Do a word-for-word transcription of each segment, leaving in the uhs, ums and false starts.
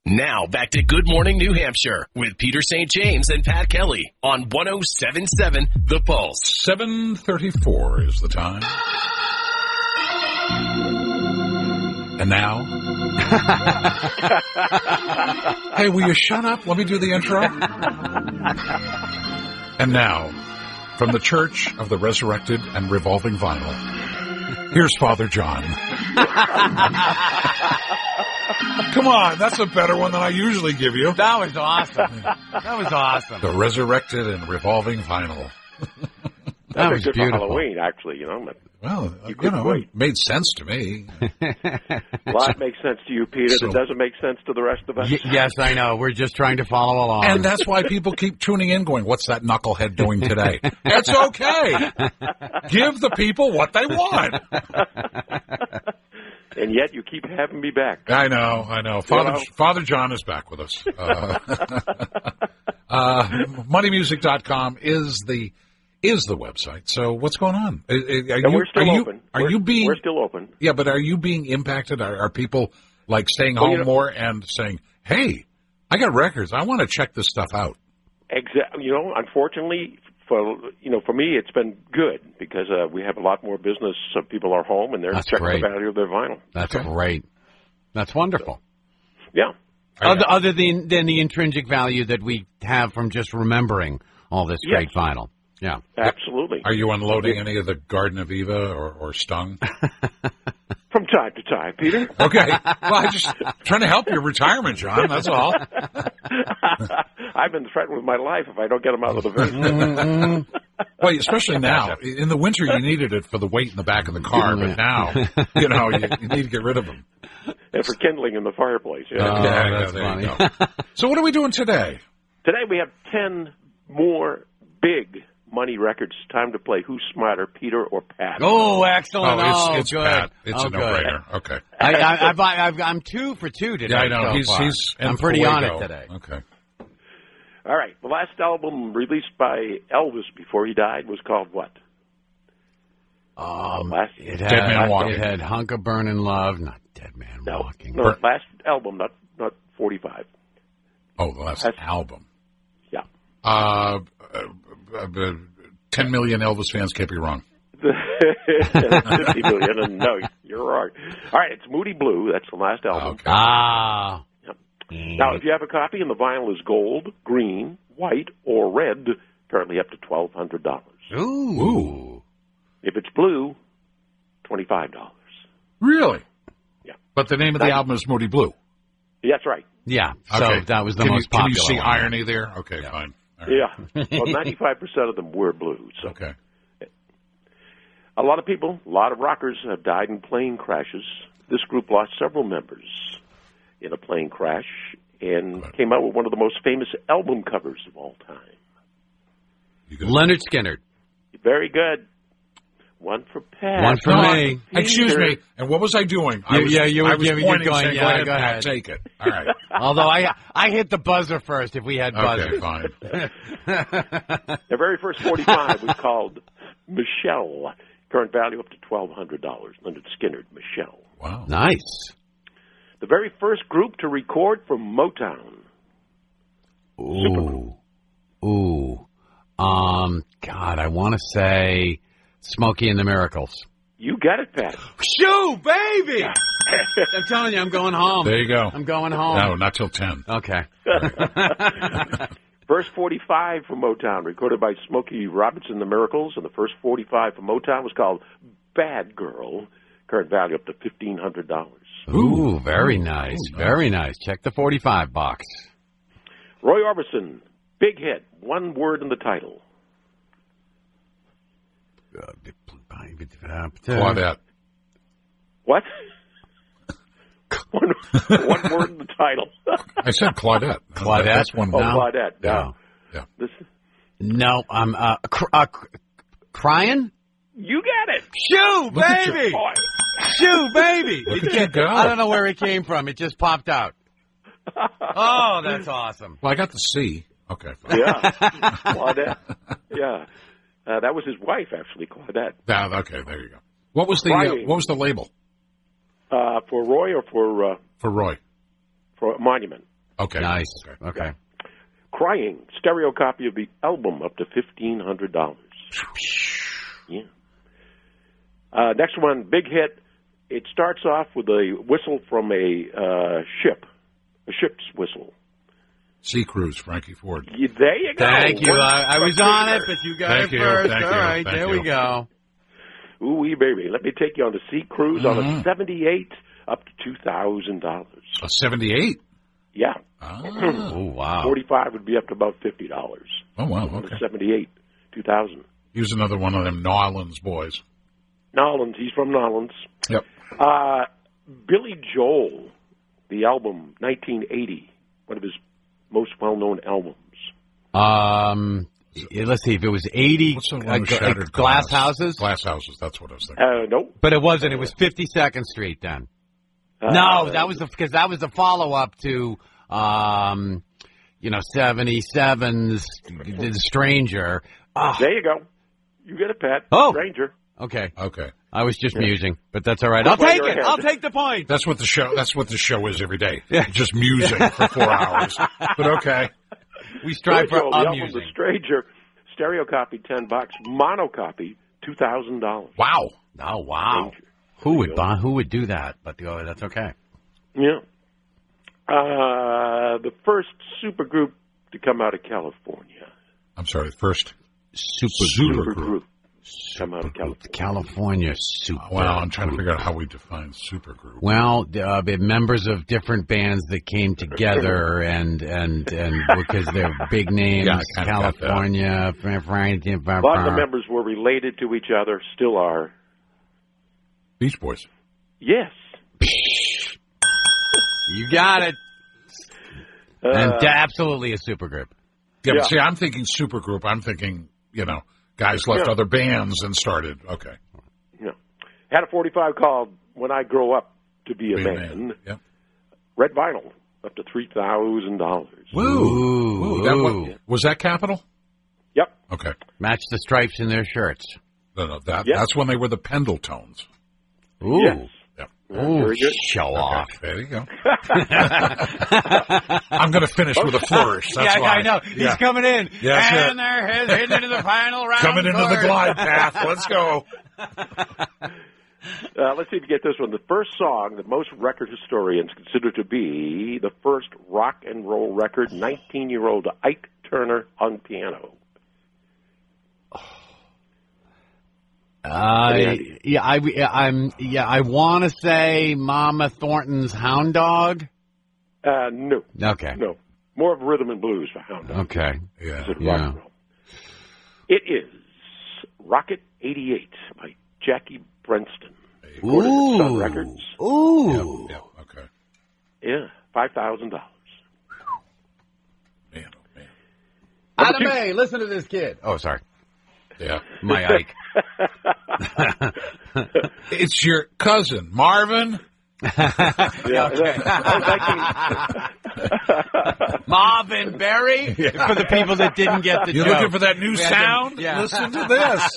Now, back to Good Morning New Hampshire with Peter Saint James and Pat Kelly on one oh seven point seven The Pulse. seven thirty-four is the time. And now... Hey, will you shut up? Let me do the intro. And now, from the Church of the Resurrected and Revolving Vinyl, here's Father John. Come on, that's a better one than I usually give you. That was awesome. That was awesome. The Resurrected and Revolving Vinyl. That was good beautiful. for Halloween, actually, you know. Well, You you, couldn't know, wait. it made sense to me. Well, it makes sense to you, Peter. So- it doesn't make sense to the rest of us. Y- yes, I know. We're just trying to follow along. And that's why people keep tuning in going, what's that knucklehead doing today? It's okay. Give the people what they want. And yet you keep having me back. I know, I know. Father, know? Father John is back with us. Uh, uh, money music dot com is the is the website. So what's going on? Are, are And you, we're still are you, open. Are we're, you being? We're still open. Yeah, but are you being impacted? Are, are people like staying Well, home you know- more and saying, "Hey, I got records. I want to check this stuff out." Exactly. You know, unfortunately, for you know, for me, it's been good because uh, we have a lot more business. So people are home and they're That's checking great. the value of their vinyl. That's Okay. great. That's wonderful. Yeah. Other, other than, than the intrinsic value that we have from just remembering all this Yes. great vinyl. Yeah. Absolutely. Are you unloading any of the Garden of Eva or, or Stung? From time to time, Peter. Okay. Well, I'm just trying to help your retirement, John. That's all. I've been threatened with my life if I don't get them out of the van. Well, especially now. In the winter, you needed it for the weight in the back of the car, but now, you know, you, you need to get rid of them. And for kindling in the fireplace. Yeah. Oh, Yeah, yeah, that's there funny. you go. So what are we doing today? Today we have ten more big money records. Time to play Who's Smarter, Peter or Pat? Oh, excellent. Oh, it's, oh, it's good. Pat. It's oh, a good. no-brainer. Okay. I, I, I've, I've, I'm two for two today. Yeah, I know. so he's far. he's I'm in pretty on fuego. it today. Okay. All right. The last album released by Elvis before he died was called what? Um, Last- it had, Dead Man Walking. It had Hunk of Burning Love, not Dead Man No, Walking. no, last album, not not forty-five. Oh, the last That's- album. Yeah. Uh, uh, uh, uh, ten million Elvis fans can't be wrong. fifty million, and no, you're wrong. All right, it's Moody Blue. That's the last album. Okay. Ah. Yep. Now, if you have a copy and the vinyl is gold, green, white, or red, currently up to twelve hundred dollars. Ooh. Ooh. If it's blue, twenty-five dollars. Really? Yeah. But the name of the Nice. album is Moody Blue. That's right. Yeah. So Okay. that was the can most you, Can popular you see one. irony there? Okay, fine. All right. Yeah. Well, ninety-five percent of them were blue. So Okay. a lot of people, a lot of rockers have died in plane crashes. This group lost several members in a plane crash and Good. came out with one of the most famous album covers of all time. You good? Leonard Skinner. Very good. One for Pat. One for No, me. Excuse Peter. me. And what was I doing? I You- was, yeah, you were I was giving- you're pointing, going, saying, yeah, go ahead, go Pat, ahead. take it. All right. Although I I hit the buzzer first if we had Okay, buzzers. fine. Their very first forty-five was called Michelle. Current value up to twelve hundred dollars. Leonard Skinner, Michelle. Wow. Nice. The very first group to record from Motown. Ooh. Ooh. Um, God, I want to say Smokey and the Miracles. You got it, Pat. Shoo, baby! I'm telling you, I'm going home. There you go. I'm going home. No, not till ten. Okay. First forty-five from Motown, recorded by Smokey Robinson, The Miracles, and the first forty-five from Motown was called Bad Girl. Current value up to fifteen hundred dollars. Ooh, very Ooh, nice. nice. Very nice. Check the forty-five box. Roy Orbison, big hit, one word in the title. Claudette. What? one, one word in the title. I said Claudette. Claudette? That's one Oh, word. No. Claudette. No. Yeah. This, No, I'm uh, cr- uh, cr- crying. you got it. Shoo, Look at you. baby! Boy. Shoo, baby! Look It at you came- go. I don't know where it came from. It just popped out. Oh, that's awesome. Well, I got the C. Okay, fine. Yeah. Claudette. Yeah. Uh, that was his wife, actually, Claudette. Ah, okay, there you go. What was the uh, Friday. what was the label Uh, for Roy or for uh, for Roy? for Monument? Okay. Nice. Okay. Okay. Crying, stereo copy of the album, up to fifteen hundred dollars. Yeah. Uh, next one, big hit. It starts off with a whistle from a uh, ship, a ship's whistle. Sea Cruise, Frankie Ford. You, there you go. Thank you. I, I was on it, but you got Thank it you. first. Thank All you. right, Thank there you. we go. Ooh-wee, baby. Let me take you on the Sea Cruise Mm-hmm. on a seventy-eight, up to two thousand dollars. A seventy-eight? Yeah. Ah. Oh, wow. forty-five would be up to about fifty dollars. Oh, wow. On Okay. a seventy-eight, two thousand. He was another one of them New Orleans boys. Nolans, he's from Nolans. Yep. Uh, Billy Joel, the album nineteen eighty, one of his most well-known albums. Um, yeah, let's see. If it was eighty What's the one uh, with gla- shattered glass glass? houses, Glass houses, that's what I was thinking. Uh, no. but it wasn't. It was fifty-second Street then. Uh, No, that was because that was the follow-up to, um, you know, seventy-seven's The Stranger. Ah, There you go. You get a pet. Oh. Stranger. okay. Okay. I was just musing, but that's all right. I'll Well, take you're it. ahead. I'll take the point. That's what the show that's what the show is every day. Yeah. Just musing for four hours. But okay. We strive Billy for Joel, the album amusing. The Stranger, stereo copy ten bucks, mono copy two thousand dollars. Wow. Oh wow! Stranger. Who would buy? Who would do that? But oh, that's okay. Yeah. Uh, the first supergroup to come out of California. I'm sorry, first Super, super group. group. Come out of California. California super. Well, I'm trying to figure out how we define super group. Well, uh, the members of different bands that came together and and and because they're big names. Yeah, I kinda got that. California, Fran- Fran- A lot of the members were related to each other, still are. Beach Boys. Yes. You got it. Uh, And absolutely a supergroup. Yeah, Yeah. but see, I'm thinking super group. I'm thinking, you know, guys left Yeah. other bands and started. Okay. yeah. Had a forty-five called When I Grow Up to Be a Be a Man. man. Yep. Red vinyl, up to three thousand dollars. Woo. Ooh, Woo. That ooh. was, was that Capital? Yep. Okay. Match the stripes in their shirts. No, no, that, Yep. that's when they were the Pendletones. Ooh. Yes. Yep. Ooh, Very good. show off. Okay, there you go. I'm going to finish with a flourish. That's yeah, why. I know. He's Yeah. coming in. Yeah, that's and it. they're heading heading into the final round. Coming into the course. glide path. Let's go. Uh, let's see if you get this one. The first song that most record historians consider to be the first rock and roll record, nineteen-year-old Ike Turner on piano. Uh, Yeah. yeah, I, I'm, yeah, I want to say Mama Thornton's Hound Dog. Uh, no, Okay. no. More of rhythm and blues for Hound Dog. Okay. Yeah. Instead of Yeah. rock and roll. It is Rocket eighty-eight by Jackie Brenston. Recorded at Sun Ooh. Records. Ooh. Yeah. Okay. Yeah, five thousand dollars. Man, oh, man. Adam May, listen to this kid. Oh, sorry. Yeah. My Ike. It's your cousin, Marvin. Yeah, Marvin Berry. For the people that didn't get the You're joke. looking for that new We had to- sound? yeah. Listen to this.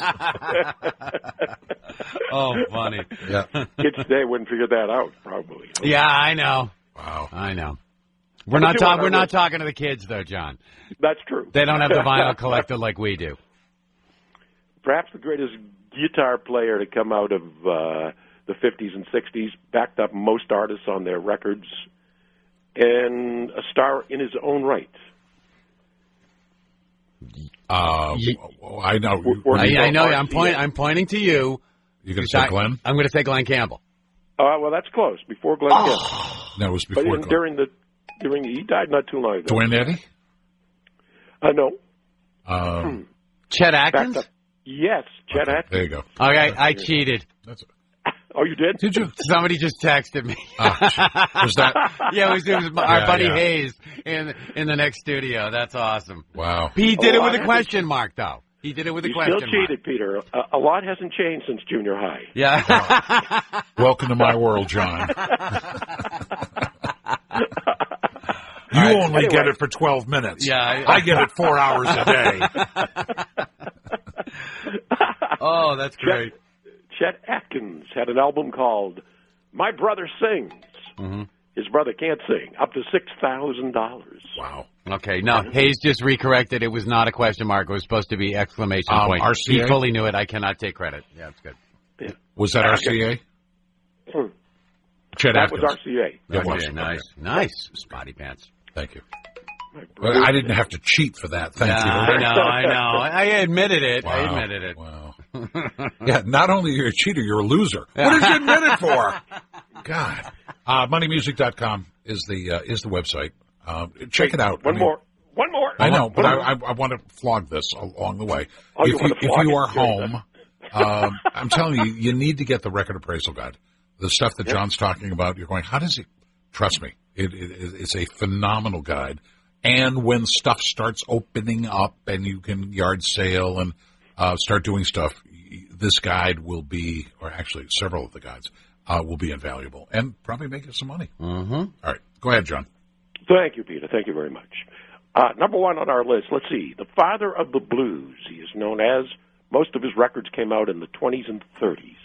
Oh, funny. Yeah. kids today wouldn't figure that out, probably. Yeah, I know. Wow. I know. We're Number not two talking. on our We're not list. talking to the kids, though, John. That's true. They don't have the vinyl collector like we do. Perhaps the greatest guitar player to come out of uh, the fifties and sixties, backed up most artists on their records, and a star in his own right. Uh, Ye- I know. We're- I, I know. I'm R C A. pointing. I'm pointing to you. You going to say I- Glenn? I'm going to say Glenn Campbell. Uh, well, that's close. Before Glenn Oh. Campbell. No, it was But before in, Glenn. during the during he died not too long ago. Dwayne Eddy? I know. Um, Chet Backed Atkins. up. Yes, Chet okay, Atkins. there you go. Okay, I cheated. That's, Oh, you did? did you? Somebody just texted me. Oh, was that? Yeah, it was, it was our Yeah, buddy yeah. Hayes in in the next studio. That's awesome. Wow. He did Oh, it with I a haven't- question mark, though. He did it with a You question still mark. cheated, Peter. A, a lot hasn't changed since junior high. Yeah. Welcome to my world, John. You right, only anyway. get it for twelve minutes. Yeah, I- I get it four hours a day. Oh, that's great. Chet Atkins had an album called My Brother Sings, Mm-hmm. His brother can't sing. Up to six thousand dollars. Wow. Okay, no, Hayes just recorrected. It was not a question mark. It was supposed to be exclamation Um, point. R C A? He fully knew it. I cannot take credit. Yeah, it's good. Yeah. Was that R C A? Hmm. Chet That was Atkins. R C A. It was. Okay, nice, nice, spotty pants. Thank you. Well, I didn't have to cheat for that. Thank Yeah, you. I know, I know. I admitted it. I Wow. admitted it. Wow. Yeah, not only are you a cheater, you're a loser. What did you admit it for? God. Uh, money music dot com is the uh, is the website. Uh, check it out. One I mean, more. One more. I know, but I, One I, I want to flog this along the way. Oh, you if want you, to flog if you it? are home, um, I'm telling you, you need to get the record appraisal guide. The stuff that John's talking about, you're going, how does it? Trust me, it, it, it's a phenomenal guide. And when stuff starts opening up and you can yard sale and uh, start doing stuff, this guide will be, or actually several of the guides, uh, will be invaluable and probably make you some money. Mm-hmm. All right, go ahead, John. Thank you, Peter. Thank you very much. Uh, number one on our list, let's see. The father of the blues. He is known as, most of his records came out in the twenties and thirties.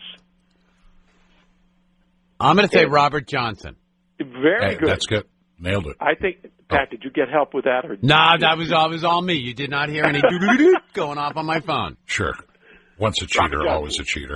I'm going to say Yeah. Robert Johnson. Very Hey, good. that's good. Nailed it. I think, Pat, did you get help with that? Or Nah, that was all, was all me. You did not hear any doo-doo-doo going off on my phone. Sure. Once a cheater, Johnson. always a cheater.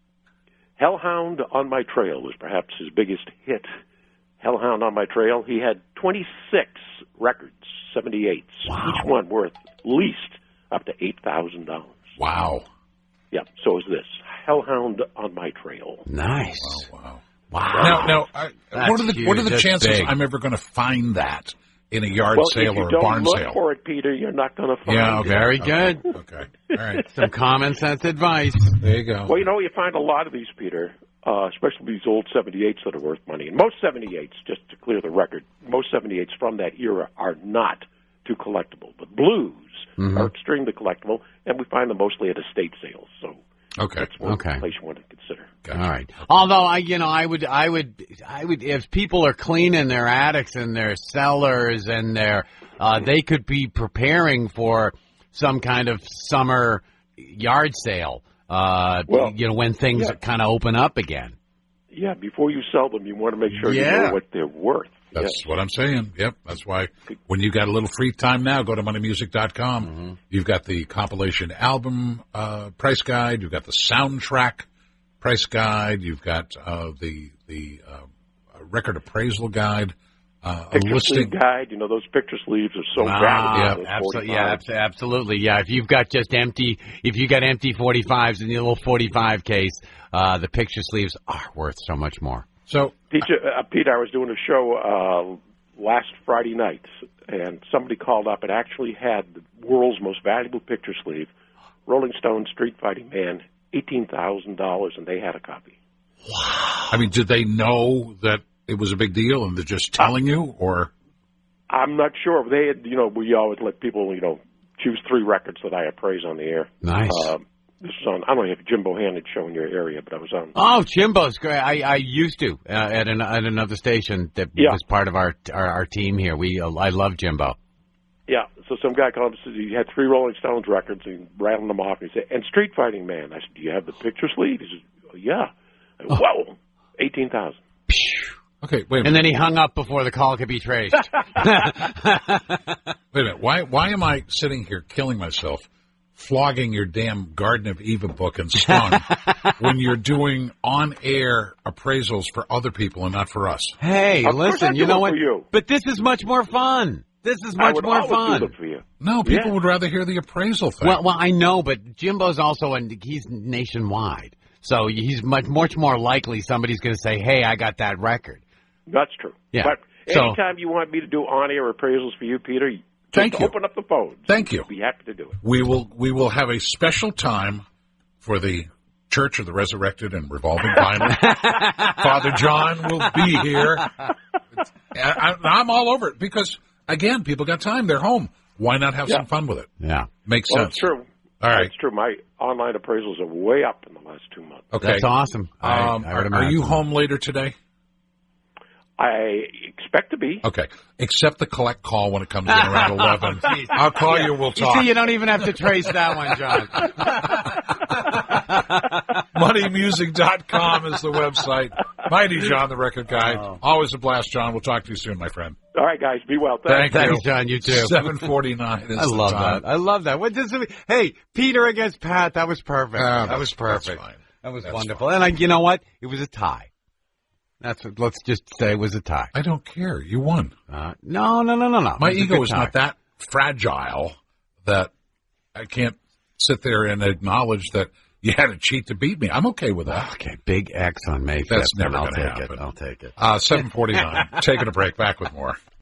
Hellhound on My Trail was perhaps his biggest hit. Hellhound on My Trail. He had twenty-six records, seventy-eights, Wow. each one worth at least up to eight thousand dollars. Wow. Yeah, so is this. Hellhound on My Trail. Nice. Wow. Wow. Wow. Now, now, I, That's what are the huge. what are the That's chances big. I'm ever going to find that in a yard Well, sale if you or a don't barn look sale? for it, Peter, you're not going to find Yeah, it. okay. Very okay. good. Okay. All right. Some common sense advice. There you go. Well, you know, you find a lot of these, Peter, uh, especially these old seventy-eights that are worth money. And most seventy-eights, just to clear the record, most seventy-eights from that era are not too collectible. But blues Mm-hmm. are extremely collectible, and we find them mostly at estate sales. So Okay. that's one Okay. place you want to consider. Gotcha. All right. Although I, you know, I would, I would, I would, if people are cleaning their attics and their cellars and their, uh, they could be preparing for some kind of summer yard sale. Uh, Well, you know, when things yeah. kind of open up again. Yeah, before you sell them, you want to make sure you Yeah. know what they're worth. That's what I'm saying. Yep. That's why when you got a little free time now, go to money music dot com. Mm-hmm. You've got the compilation album uh, price guide. You've got the soundtrack price guide. You've got uh, the the uh, record appraisal guide. Uh, a Picture listing. sleeve guide, you know, those picture sleeves are so Wow. valuable. Yeah, those Absolutely. Yeah, forty-fives. abs- absolutely. Yeah. If you've got just empty, if you got empty forty-fives in your little forty-five case, uh, the picture sleeves are worth so much more. So Peter, uh, Pete, I was doing a show uh, last Friday night, and somebody called up and actually had the world's most valuable picture sleeve, Rolling Stone Street Fighting Man, eighteen thousand dollars, and they had a copy. I mean, did they know that it was a big deal and they're just telling you, or? I'm not sure. They had, you know, we always let people, you know, choose three records that I appraise on the air. Nice. Um, this was on, I don't know if Jim Bohannon had show in your area, but I was on. Oh, Jimbo's great. I, I used to uh, at an, at another station that Yeah. was part of our, our our team here. We uh, I love Jimbo. Yeah, so some guy called up and said he had three Rolling Stones records and rattled them off. And he said, and Street Fighting Man. I said, do you have the picture sleeve? He said, oh, yeah. I said, whoa, eighteen thousand. Okay, wait a And minute. then he hung up before the call could be traced. Wait a minute. Why why am I sitting here killing myself, flogging your damn Garden of Eva book and Stung when you're doing on-air appraisals for other people and not for us? Hey, Of course listen, I you do know it what? for you. But this is much more fun. This is I much would more always fun. do that for you. No, people Yeah. would rather hear the appraisal thing. Well, well, I know, but Jimbo's also, and he's nationwide. So he's much, much more likely somebody's going to say, hey, I got that record. That's true. Yeah. But So- anytime you want me to do on-air appraisals for you, Peter, just Thank you. open up the phone. Thank you. I'd be happy to do it. We will we will have a special time for the Church of the Resurrected and Revolving Vinyl. Father John will be here. I, I, I'm all over it because, again, people got time. They're home. Why not have Yeah. some fun with it? Yeah. Makes Well, sense. it's true. All right. It's true. My online appraisals are way up in the last two months. Okay. That's awesome. I- Um, I would are, are you imagine. home later today? I expect to be. Okay. Accept the collect call when it comes in around eleven. I'll call you. We'll You talk. see, you don't even have to trace that one, John. money music dot com is the website. Mighty John, the record guy. Oh. Always a blast, John. We'll talk to you soon, my friend. All right, guys. Be well. Thanks. Thank Thanks, you. John. You too. seven forty-nine is I the love time. that. I love that. What does it, hey, Peter against Pat. That was perfect. Ah, that was that's- perfect. that's fine. That was That's wonderful. fine. And I, you know what? It was a tie. That's what. Let's just say it was a tie. I don't care. You won. Uh, no, no, no, no, no. My It was a ego good is tie. not that fragile that I can't sit there and acknowledge that you had to cheat to beat me. I'm okay with that. Okay, big X on May fifth. That's never I'll gonna take happen. it. I'll take it. Uh, seven forty-nine. Taking a break. Back with more.